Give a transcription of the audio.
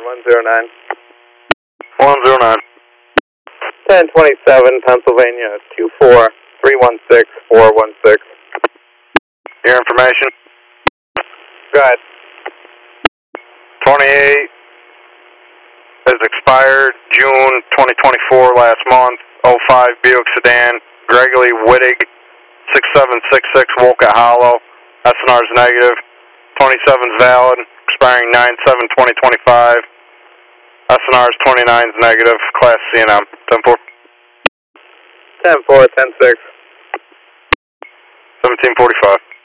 109. 109. 1027, Pennsylvania, 24316-416. Your information? Go ahead. 28 is expired June 2024, last month. 05 Buick sedan, Gregory Wittig, 6766 Wolcott Hollow. SNR is negative. 27 is valid, expiring 9/7/2025. SNR is 29 is negative. Class C&M. 10-4. 10-4, 10-6. 1745.